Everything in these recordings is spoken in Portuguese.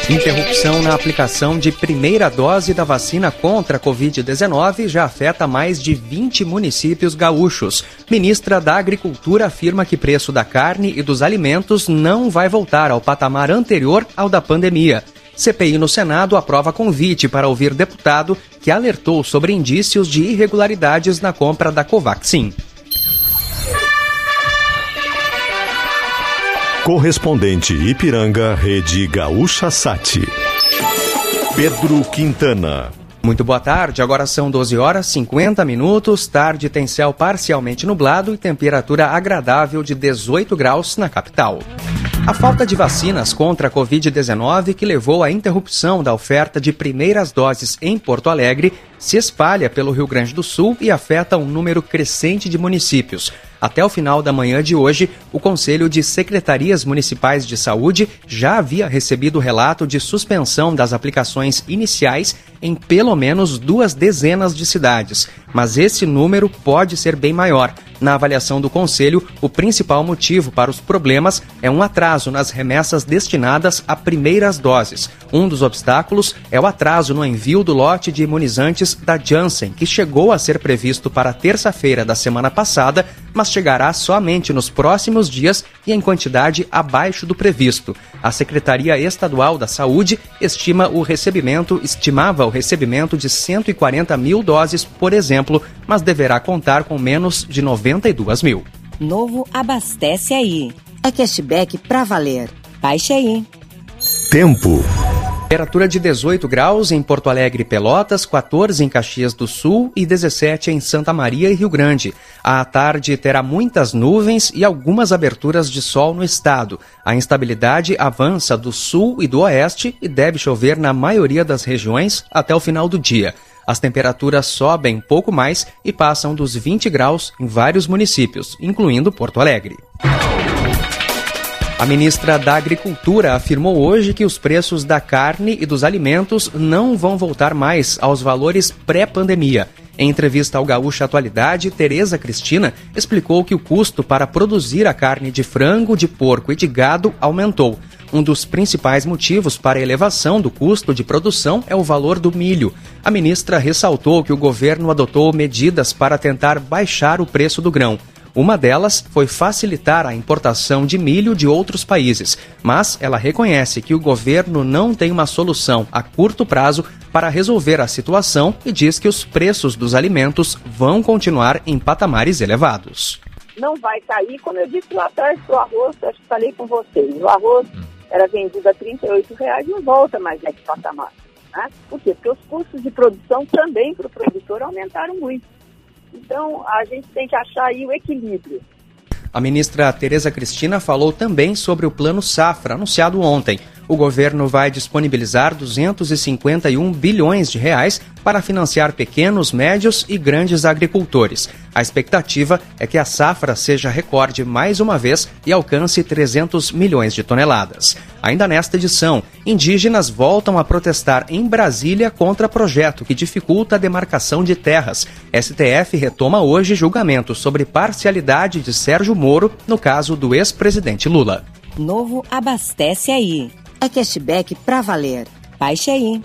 Interrupção na aplicação de primeira dose da vacina contra a Covid-19 já afeta mais de 20 municípios gaúchos. Ministra da Agricultura afirma que preço da carne e dos alimentos não vai voltar ao patamar anterior ao da pandemia. CPI no Senado aprova convite para ouvir deputado que alertou sobre indícios de irregularidades na compra da Covaxin. Correspondente Ipiranga, Rede Gaúcha Sat. Pedro Quintana. Muito boa tarde, agora são 12 horas 50 minutos, tarde tem céu parcialmente nublado e temperatura agradável de 18 graus na capital. A falta de vacinas contra a Covid-19, que levou à interrupção da oferta de primeiras doses em Porto Alegre, se espalha pelo Rio Grande do Sul e afeta um número crescente de municípios. Até o final da manhã de hoje, o Conselho de Secretarias Municipais de Saúde já havia recebido relato de suspensão das aplicações iniciais em pelo menos 2 dezenas de cidades. Mas esse número pode ser bem maior. Na avaliação do Conselho, o principal motivo para os problemas é um atraso nas remessas destinadas a primeiras doses. Um dos obstáculos é o atraso no envio do lote de imunizantes da Janssen, que chegou a ser previsto para terça-feira da semana passada, mas chegará somente nos próximos dias e em quantidade abaixo do previsto. A Secretaria Estadual da Saúde estimava o recebimento de 140 mil doses, por exemplo, mas deverá contar com menos de 92 mil. Novo Abastece Aí. É cashback pra valer. Baixe aí. Tempo. Temperatura de 18 graus em Porto Alegre e Pelotas, 14 em Caxias do Sul e 17 em Santa Maria e Rio Grande. À tarde terá muitas nuvens e algumas aberturas de sol no estado. A instabilidade avança do sul e do oeste e deve chover na maioria das regiões até o final do dia. As temperaturas sobem pouco mais e passam dos 20 graus em vários municípios, incluindo Porto Alegre. A ministra da Agricultura afirmou hoje que os preços da carne e dos alimentos não vão voltar mais aos valores pré-pandemia. Em entrevista ao Gaúcha Atualidade, Tereza Cristina explicou que o custo para produzir a carne de frango, de porco e de gado aumentou. Um dos principais motivos para a elevação do custo de produção é o valor do milho. A ministra ressaltou que o governo adotou medidas para tentar baixar o preço do grão. Uma delas foi facilitar a importação de milho de outros países, mas ela reconhece que o governo não tem uma solução a curto prazo para resolver a situação e diz que os preços dos alimentos vão continuar em patamares elevados. Não vai cair, como eu disse lá atrás, o arroz, acho que falei com vocês, o arroz era vendido a R$38, não volta mais nesse patamar. Né? Por quê? Porque os custos de produção também para o produtor aumentaram muito. Então, a gente tem que achar aí o equilíbrio. A ministra Tereza Cristina falou também sobre o Plano Safra, anunciado ontem. O governo vai disponibilizar 251 bilhões de reais para financiar pequenos, médios e grandes agricultores. A expectativa é que a safra seja recorde mais uma vez e alcance 300 milhões de toneladas. Ainda nesta edição, indígenas voltam a protestar em Brasília contra projeto que dificulta a demarcação de terras. STF retoma hoje julgamento sobre parcialidade de Sérgio Moro no caso do ex-presidente Lula. Novo Abastece Aí. É cashback pra valer. Baixe aí.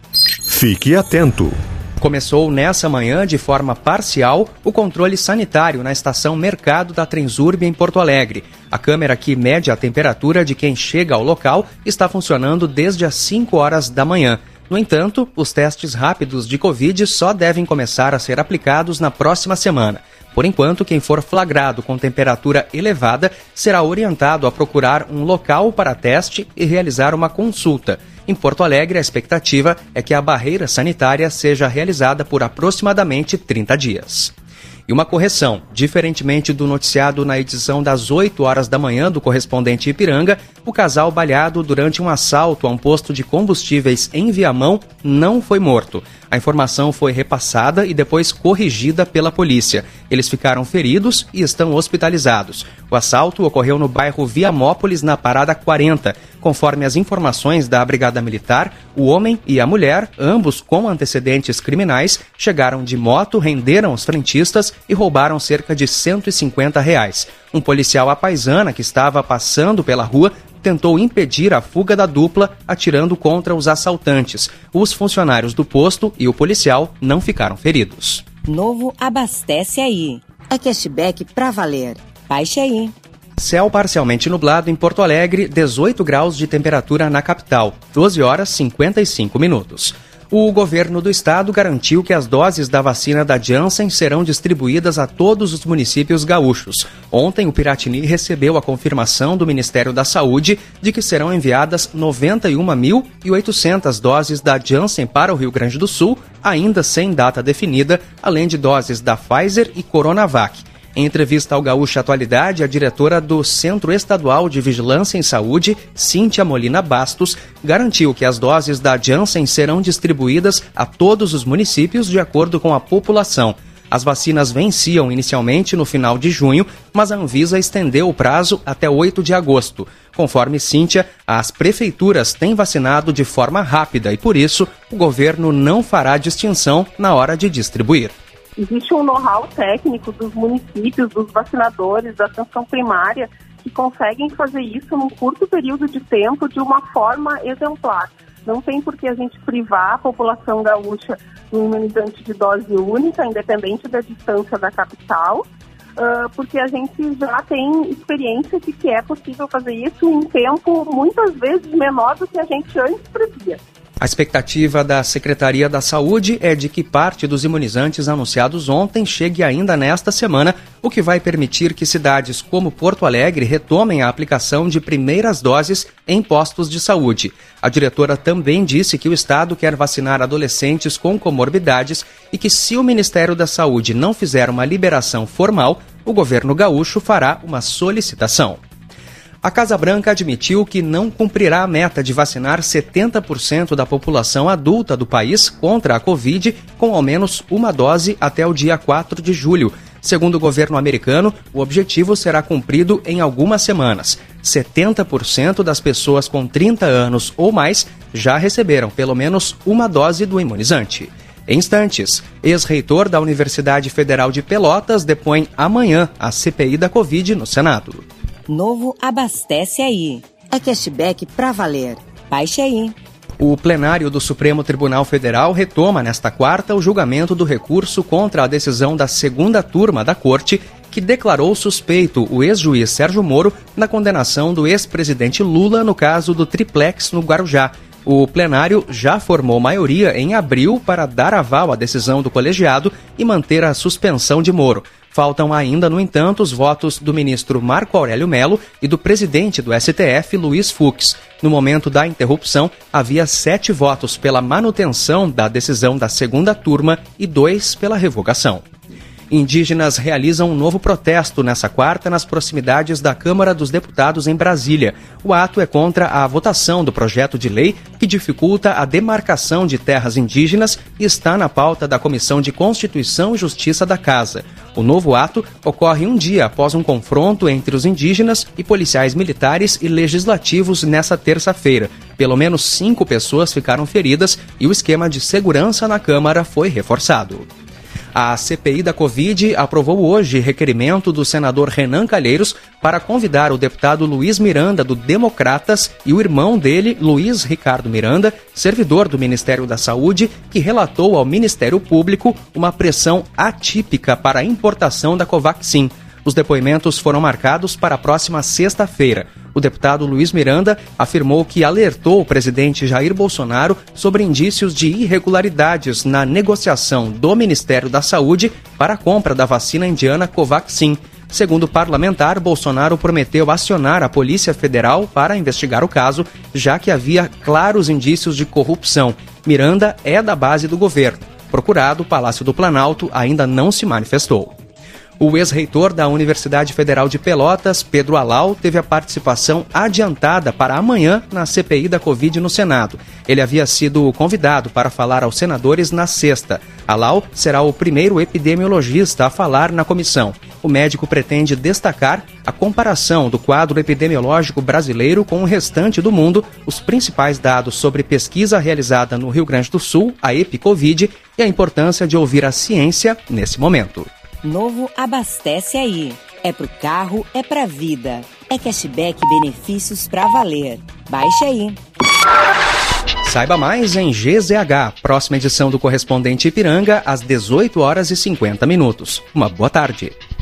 Fique atento. Começou nessa manhã, de forma parcial, o controle sanitário na estação Mercado da Transurb em Porto Alegre. A câmera que mede a temperatura de quem chega ao local está funcionando desde as 5 horas da manhã. No entanto, os testes rápidos de Covid só devem começar a ser aplicados na próxima semana. Por enquanto, quem for flagrado com temperatura elevada será orientado a procurar um local para teste e realizar uma consulta. Em Porto Alegre, a expectativa é que a barreira sanitária seja realizada por aproximadamente 30 dias. E uma correção, diferentemente do noticiado na edição das 8 horas da manhã do Correspondente Ipiranga, o casal baleado durante um assalto a um posto de combustíveis em Viamão não foi morto. A informação foi repassada e depois corrigida pela polícia. Eles ficaram feridos e estão hospitalizados. O assalto ocorreu no bairro Viamópolis, na Parada 40. Conforme as informações da Brigada Militar, o homem e a mulher, ambos com antecedentes criminais, chegaram de moto, renderam os frentistas e roubaram cerca de R$150. Um policial à paisana que estava passando pela rua tentou impedir a fuga da dupla, atirando contra os assaltantes. Os funcionários do posto e o policial não ficaram feridos. Novo Abastece Aí. É cashback pra valer. Baixe aí. Céu parcialmente nublado em Porto Alegre, 18 graus de temperatura na capital, 12 horas 55 minutos. O governo do estado garantiu que as doses da vacina da Janssen serão distribuídas a todos os municípios gaúchos. Ontem, o Piratini recebeu a confirmação do Ministério da Saúde de que serão enviadas 91.800 doses da Janssen para o Rio Grande do Sul, ainda sem data definida, além de doses da Pfizer e Coronavac. Em entrevista ao Gaúcha Atualidade, a diretora do Centro Estadual de Vigilância em Saúde, Cíntia Molina Bastos, garantiu que as doses da Janssen serão distribuídas a todos os municípios de acordo com a população. As vacinas venciam inicialmente no final de junho, mas a Anvisa estendeu o prazo até 8 de agosto. Conforme Cíntia, as prefeituras têm vacinado de forma rápida e, por isso, o governo não fará distinção na hora de distribuir. Existe um know-how técnico dos municípios, dos vacinadores, da atenção primária, que conseguem fazer isso num curto período de tempo de uma forma exemplar. Não tem por que a gente privar a população gaúcha de um imunizante de dose única, independente da distância da capital, porque a gente já tem experiência de que é possível fazer isso em tempo muitas vezes menor do que a gente antes previa. A expectativa da Secretaria da Saúde é de que parte dos imunizantes anunciados ontem chegue ainda nesta semana, o que vai permitir que cidades como Porto Alegre retomem a aplicação de primeiras doses em postos de saúde. A diretora também disse que o estado quer vacinar adolescentes com comorbidades e que, se o Ministério da Saúde não fizer uma liberação formal, o governo gaúcho fará uma solicitação. A Casa Branca admitiu que não cumprirá a meta de vacinar 70% da população adulta do país contra a Covid com ao menos uma dose até o dia 4 de julho. Segundo o governo americano, o objetivo será cumprido em algumas semanas. 70% das pessoas com 30 anos ou mais já receberam pelo menos uma dose do imunizante. Em instantes, ex-reitor da Universidade Federal de Pelotas depõe amanhã a CPI da Covid no Senado. Novo Abastece Aí. É cashback pra valer. Baixe aí. O plenário do Supremo Tribunal Federal retoma nesta quarta o julgamento do recurso contra a decisão da segunda turma da Corte, que declarou suspeito o ex-juiz Sérgio Moro na condenação do ex-presidente Lula no caso do triplex no Guarujá. O plenário já formou maioria em abril para dar aval à decisão do colegiado e manter a suspensão de Moro. Faltam ainda, no entanto, os votos do ministro Marco Aurélio Mello e do presidente do STF, Luiz Fux. No momento da interrupção, havia 7 votos pela manutenção da decisão da segunda turma e 2 pela revogação. Indígenas realizam um novo protesto nessa quarta nas proximidades da Câmara dos Deputados em Brasília. O ato é contra a votação do projeto de lei que dificulta a demarcação de terras indígenas e está na pauta da Comissão de Constituição e Justiça da Casa. O novo ato ocorre um dia após um confronto entre os indígenas e policiais militares e legislativos nessa terça-feira. Pelo menos 5 pessoas ficaram feridas e o esquema de segurança na Câmara foi reforçado. A CPI da Covid aprovou hoje requerimento do senador Renan Calheiros para convidar o deputado Luiz Miranda, do Democratas, e o irmão dele, Luiz Ricardo Miranda, servidor do Ministério da Saúde, que relatou ao Ministério Público uma pressão atípica para a importação da Covaxin. Os depoimentos foram marcados para a próxima sexta-feira. O deputado Luiz Miranda afirmou que alertou o presidente Jair Bolsonaro sobre indícios de irregularidades na negociação do Ministério da Saúde para a compra da vacina indiana Covaxin. Segundo o parlamentar, Bolsonaro prometeu acionar a Polícia Federal para investigar o caso, já que havia claros indícios de corrupção. Miranda é da base do governo. Procurado, o Palácio do Planalto ainda não se manifestou. O ex-reitor da Universidade Federal de Pelotas, Pedro Alau, teve a participação adiantada para amanhã na CPI da Covid no Senado. Ele havia sido convidado para falar aos senadores na sexta. Alau será o primeiro epidemiologista a falar na comissão. O médico pretende destacar a comparação do quadro epidemiológico brasileiro com o restante do mundo, os principais dados sobre pesquisa realizada no Rio Grande do Sul, a EpiCovid, e a importância de ouvir a ciência nesse momento. Novo Abastece Aí. É pro carro, é pra vida. É cashback e benefícios pra valer. Baixe aí. Saiba mais em GZH, próxima edição do Correspondente Ipiranga, às 18h50. Uma boa tarde.